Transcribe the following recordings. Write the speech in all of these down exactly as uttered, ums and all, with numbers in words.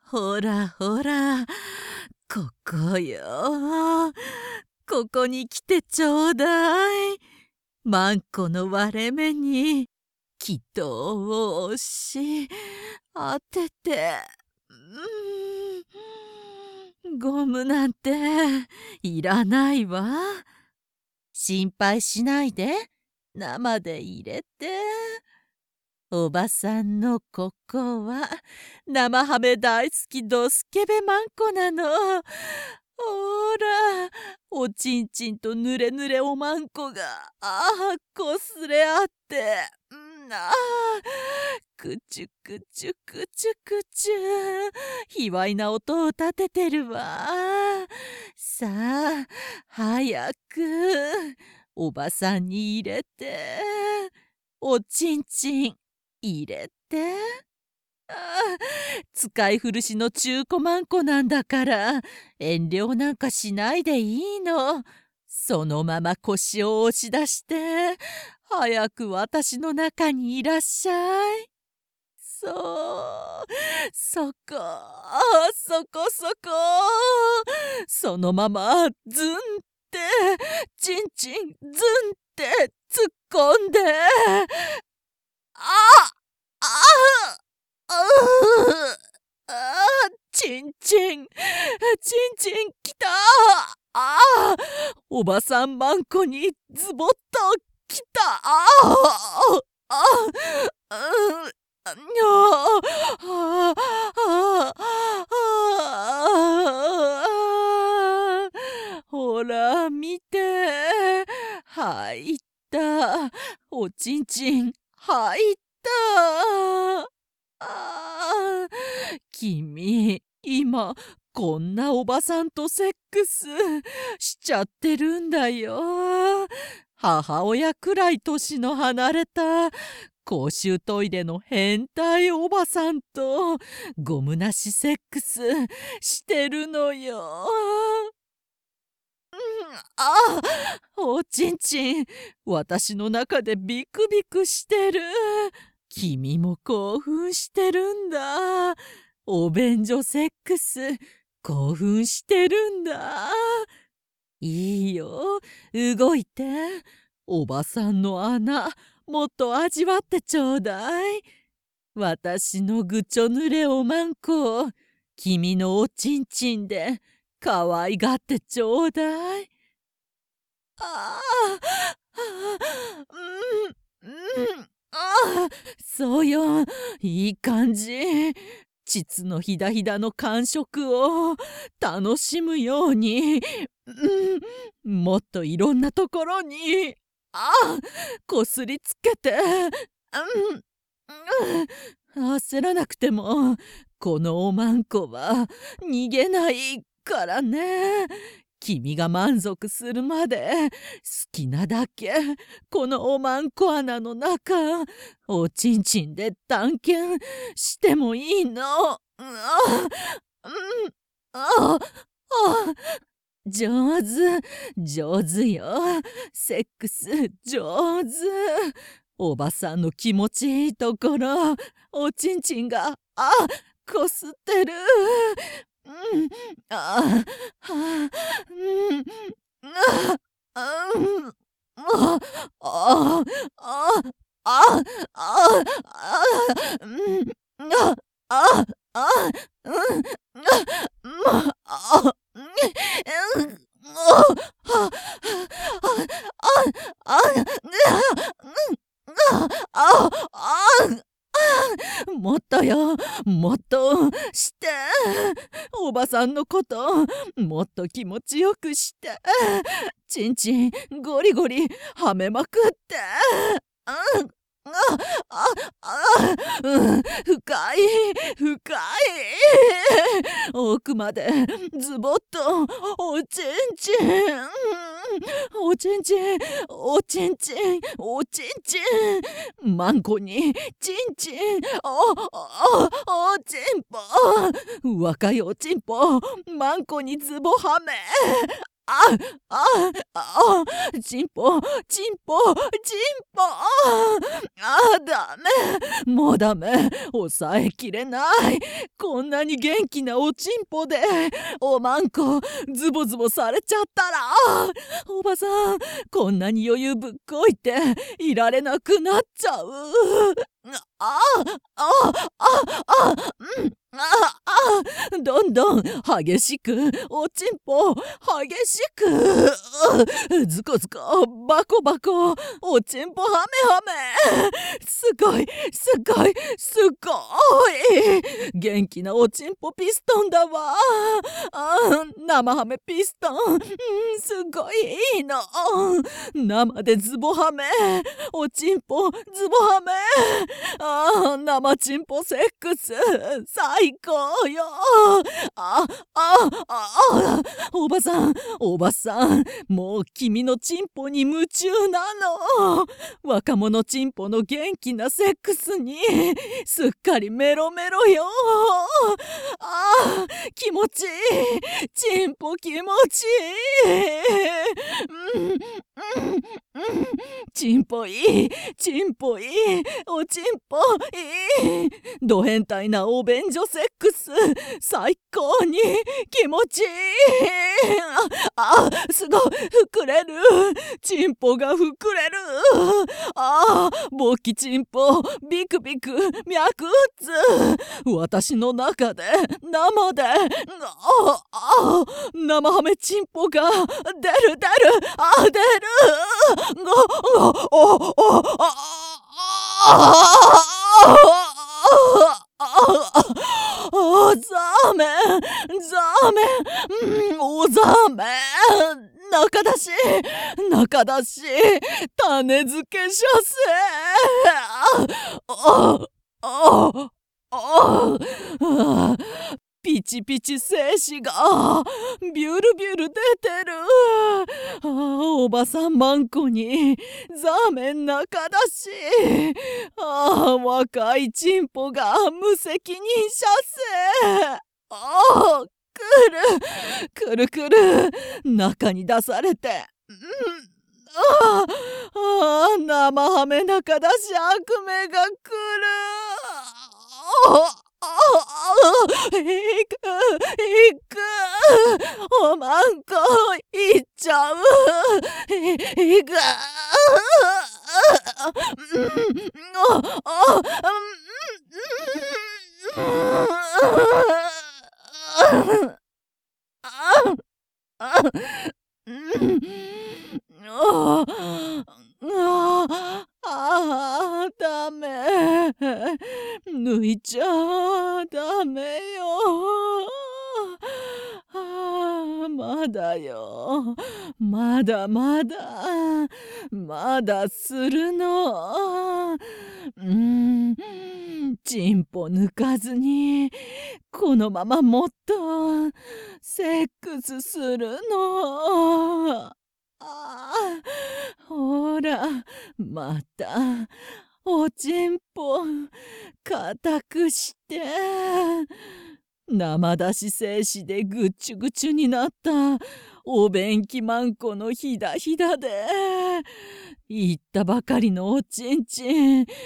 ほらほら、ここよ。ここに来てちょうだい。マンコの割れ目に祈祷を押し当てて、うーん、ゴムなんていらないわ。心配しないで、生で入れて。おばさんのここは生ハメ大好きドスケベマンコなの。ほら、おちんちんとぬれぬれおまんこがああこすれ合って、うんああくちゅくちゅくちゅくちゅ卑猥な音を立ててるわ。さあ早くおばさんに入れて、おちんちん入れて。ああ、使い古しの中古マンコなんだから遠慮なんかしないでいいの。そのまま腰を押し出して早く私の中にいらっしゃい。そうそこそこそこ、そのままズンってチンチンズンって突っ込んで、あああうああ、ちんちん、ちんちんきた。ああ、おばさんマンコにズボッときた。ああ、ああ、うん、ああ、ああ、ほら見て、入った。おちんちん入った。ああ、君、今、こんなおばさんとセックスしちゃってるんだよ。母親くらい年の離れた公衆トイレの変態おばさんとゴムなしセックスしてるのよ。うん、ああ、おちんちん、私の中でビクビクしてる。君も興奮してるんだ。お便所セックス興奮してるんだ。いいよ、動いて。おばさんの穴もっと味わってちょうだい。私のぐちょぬれおまんこを君のおちんちんでかわいがってちょうだい。ああ、うん、うん、ああ、そうよ、いい感じ。膣のひだひだの感触を楽しむように、うん、もっといろんなところに、ああ、こすりつけて、うん、うん、焦らなくても、このおまんこは逃げないからね。君が満足するまで好きなだけこのおまんこ穴の中おちんちんで探検してもいいの。ああ、うん、ああ、上手上手よ、セックス上手。おばさんの気持ちいいところおちんちんがあこすってる。うん、ああ、はあ、うん、ああ、うん、ああ、ああ、ああ、うん、ああ、あうん、ああ、うん、うん、ああ、ああ、ああ、あもっとよ、もっとして。おばさんのこともっと気持ちよくして。ちんちんゴリゴリはめまくって。うん、あああうん、深い深い奥までズボッとおちんちん、おちんちんおちんちんおちんちん、マンコにちんちんおおおちんぽ、若いおちんぽマンコにズボはめ、 ああああチンポチンポチンポああダメもうダメ抑えきれないこんなに元気なおちんぽでおまんこズボズボされちゃったらおばさんこんなに余裕ぶっこいていられなくなっちゃうあああああうんああどんどん激しくおちんぽ激しくズコズコバコバコおちんぽハメハメすごいすごいすごい元気なおちんぽピストンだわあ生ハメピストン、うん、すごいいいの生でズボハメおちんぽズボハメあ生チンポセックス最高よあああおばさんおばさんもう君のチンポに夢中なの若者チンポの元気なセックスにすっかりメロメロよあ気持ちいいチンポ気持ちいいうんうんうんチンポいいチンポいいおちんぽいいド変態なお便所セックス最高に気持ちいいああすごい膨れるチンポが膨れるああ勃起チンポビクビク脈打つ私の中で生でああ生ハメチンポが出る出るあ出るあああああザメザメおザメ中出し中出し種付け射精ああああピチピチ精子がビュルビュル出てるあおばさんマンコにザーメン中だしあ若いチンポが無責任射精あくるくるくる中に出されてうんああ生ハメ中だし悪夢が来るあああ行く行くおまんこ行っちゃう行くああダメ抜いちゃダメよあまだよまだまだまだするのうんチンポ抜かずにこのままもっとセックスするのあほらまたおちんぽ固くして生出し精子でぐっちゅぐちゅになったお便器マンコのひだひだで言ったばかりのおちんちん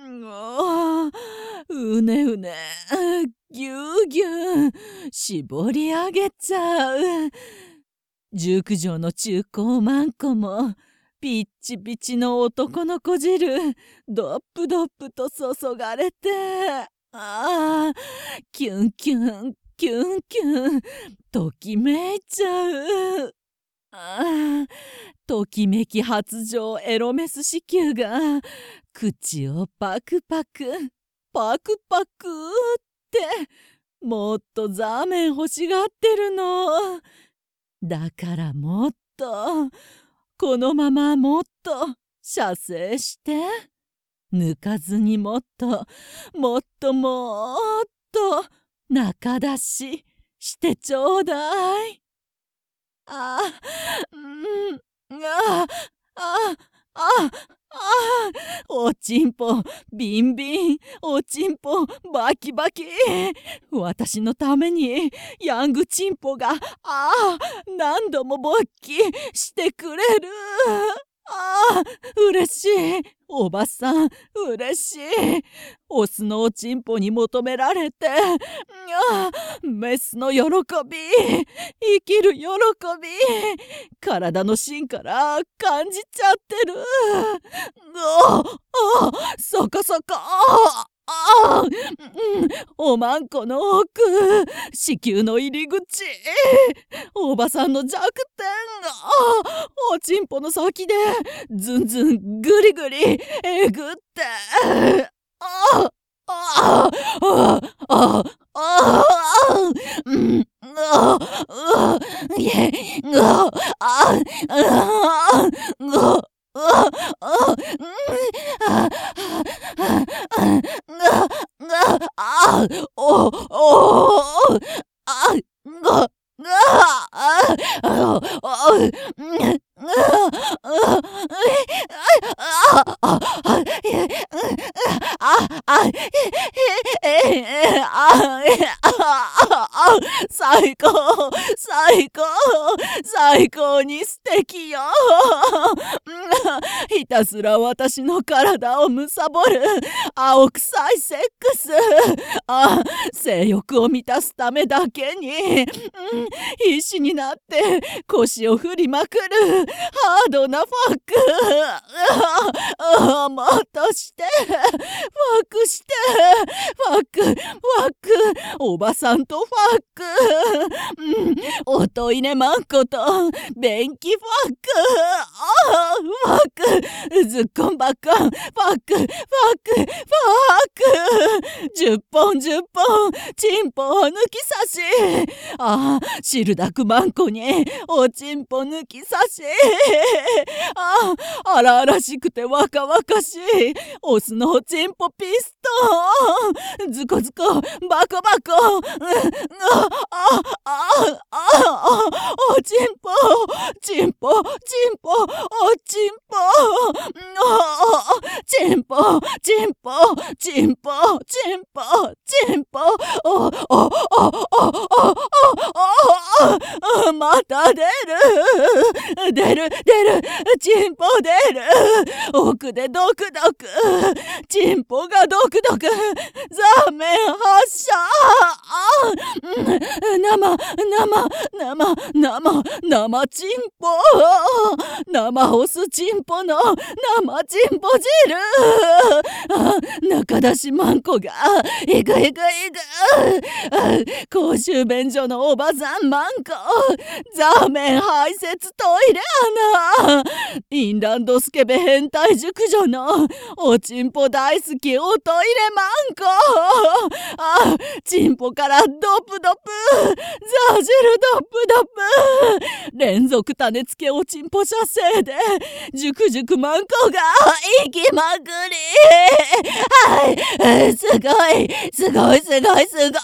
うねうねぎゅうぎゅう絞り上げちゃう熟女の中高マンコもピッチピチの男の子汁ドップドップと注がれてああキュンキュンキュンキュンときめいちゃうああときめき発情エロメス子宮が口をパクパクパクパクってもっとザーメン欲しがってるのだからもっとこのままもっと射精して抜かずにもっともっともっと中出ししてちょうだいあうんああああああ、おちんぽビンビン、おちんぽバキバキ。私のためにヤングチンポがああ何度も勃起してくれる。ああ、嬉しい。おばさん、嬉しい。オスのおちんぽに求められて、ああ、メスの喜び、生きる喜び、体の芯から感じちゃってる。ああ、そこそこ。ああ、うん、おまんこの奥、子宮の入り口、おばさんの弱点がおちんぽの先でずんずんぐりぐりえぐって、あああああああうんああいえああああうわあうんあああああおおあがああああうんあああえああええああ最高最高最高に素敵よ。ひたすら私の体を貪る青臭いセックス。あ性欲を満たすためだけに、うん、必死になって腰を振りまくるハードなファック。ああもっとしてファックしてファックファックおばさんとファック、うん、おトイレマンコと便器ファック。ああファックズッコンバッコンファックファックファックじゅっぽんじゅっぽんチンポを抜き差し。ああ汁だくマンコにおちんぽ抜き差し。ああ荒々しくて若々しいオスのおちんぽピストン。ズコズコバコバコ、うん、ああああおちんぽチンポチンポおちんぽチンポチンポチンポチンポチンポおおおおおおおまた出る出る出るチンポ出る奥でドクドクチンポがドクドクザーメン発射。生生生生生チンポ生オスチンポの生チンポ汁。中出しマンコがいくいくいく公衆便所のおばさんマンコザーメン排泄トイレ穴インランドスケベ変態熟女のおちんぽ大好きおトイレマンコ。あチンポからドプドプザ汁ドプドプ連続種付けおちんぽ射精で熟熟マンコが行きまくり。はいすごいすごいすごいすご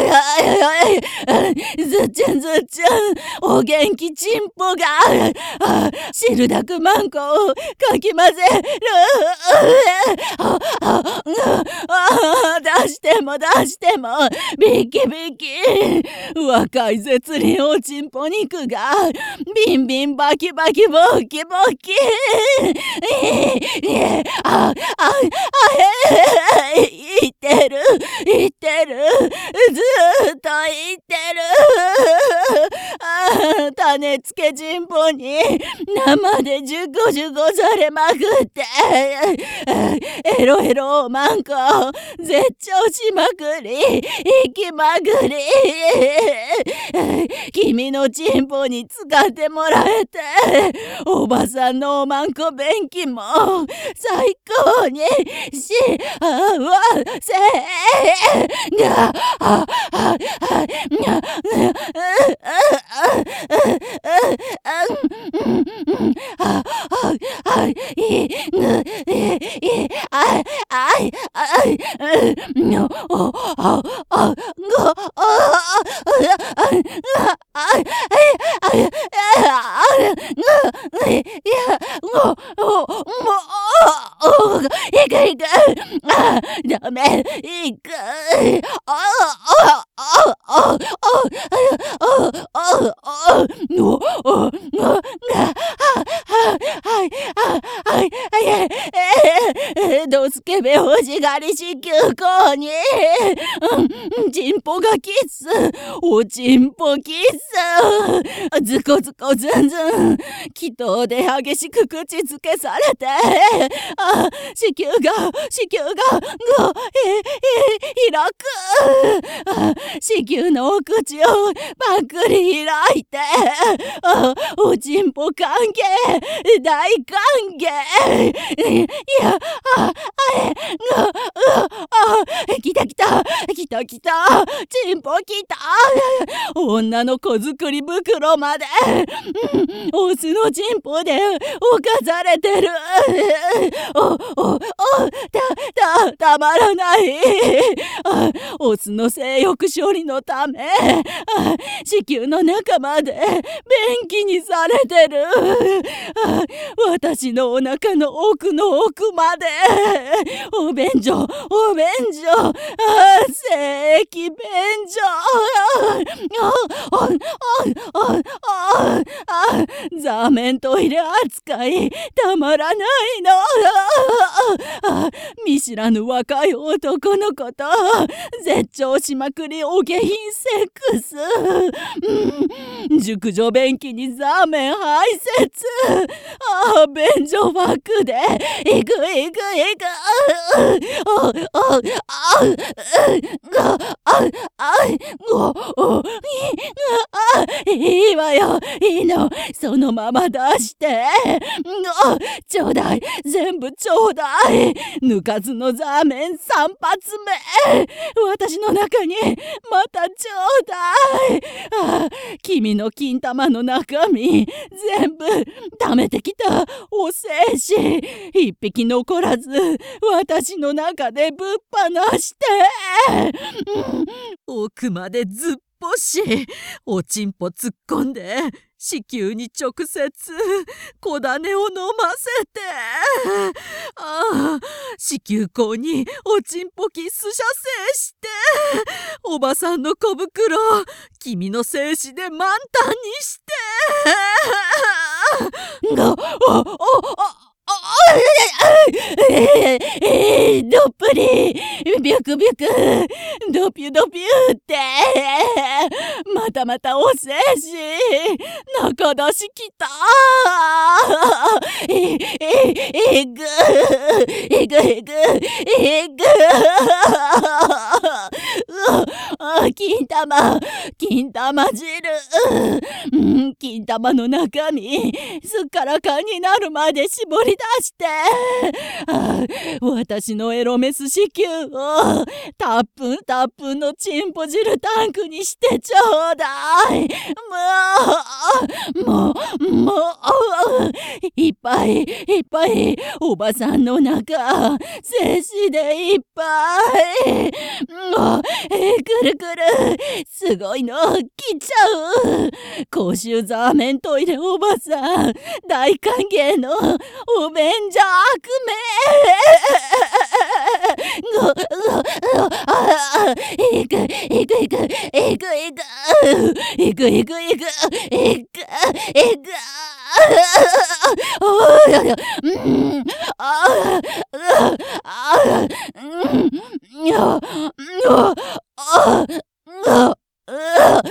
いずっちゅんずっちゅんお元気チンポが汁だくマンコをかき混ぜる。あああ出しても出してもビキビキ若い絶倫おちんぽ肉がビンビンバキバキボキボキあああへいってるいってるずっといってる。あ種付けチンポに生でジュコジュコされまくってエロエロマンコ絶頂しまくり行きまくり君のチンポに使ってもらえておばさんのおまんこ便器も最高に幸せがあああおお、いくいく。あ、ダメ、いく。ああ、ああ、ああ、ああ、ああ、おお、が、が、は、は、はい、あ、はい、はい、ええ、え、どすけべおじがり子宮口に、うん、ちんぽがキス、おちんぽキス、ずこずこずんずん、気筒で激しく口づけされて、あ、子宮が、子宮が、が、え、え、開く。あ、子宮のお口をパックリ開いて、あ、おちんぽ歓迎、大歓迎。いや、あ、あえ、が、う、あ、来た来た、来た来た、ちんぽ来た。女の子作り袋まで、うん、オスのちんぽで侵されてる。お、お、お、た、た、たまらない。あ、オスの性欲処理のため、あ、子宮の中まで便器にされてる。あ、私のお腹の奥の奥まで、お便所、お便所、あ、性液便所。あ、あ、あ、あ、あ、座面トイレ扱いたまらないの。あ、見知らぬ若い男の子と絶頂しまくりお下品セックス、うん、熟女便器に座面排泄、あ、便所バックでいくいくいく、お、お、あ、あ、あ、あ、お、お、あ、いいわよ、いいの、そのまま出して、あ、ちょうだい、全部ちょうだい、ぬかずの座面三発目、私の中にまたちょうだい。あ、君の金玉の中身全部溜めてきたお精子一匹残らず私の中でぶっ放して、うん、奥までずっぽしおちんぽ突っ込んで子宮に直接小種を飲ませて、ああ、子宮口におちんぽキス射精して、おばさんの小袋君の精子で満タンにして、が、お、お、お、あ、ええ、どっぷりビュクビュクドピュドピュってまたまたお精子中出しきた。えええぐえぐえぐえぐあ、金玉金玉汁、うん、金玉の中身すっからかんになるまで絞り出して、あ、私のエロメス子宮をたっぷんたっぷんのチンポ汁タンクにしてちょうだい。もうもうもういっぱいいっぱいおばさんの中精子でいっぱい、もうえくるくるすごいの来ちゃう。公衆ザーメントイレおばさん大歓迎のお便所悪夢。ご、ご、あ、いく、いくいく、いくいく、いくいくいく、いく、いく、おやや、うん、あ、あ、あ、うん、や、あ、あ、あ、あ、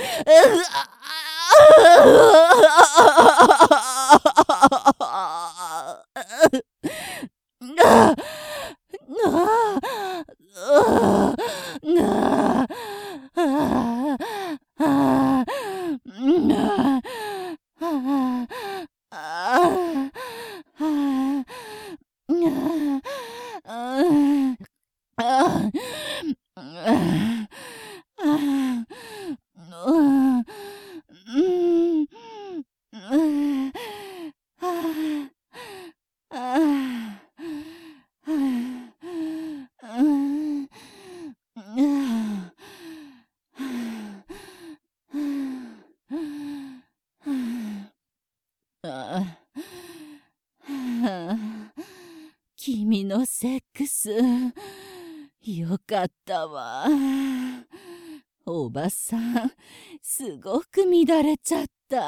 のセックス、よかったわ。おばさん、すごく乱れちゃった。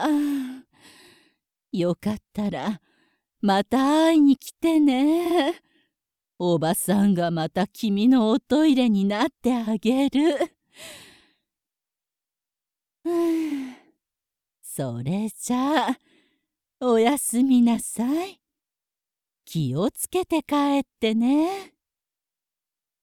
よかったら、また会いに来てね。おばさんがまた君のおトイレになってあげる。ふぅそれじゃあ、おやすみなさい。気をつけて帰ってね。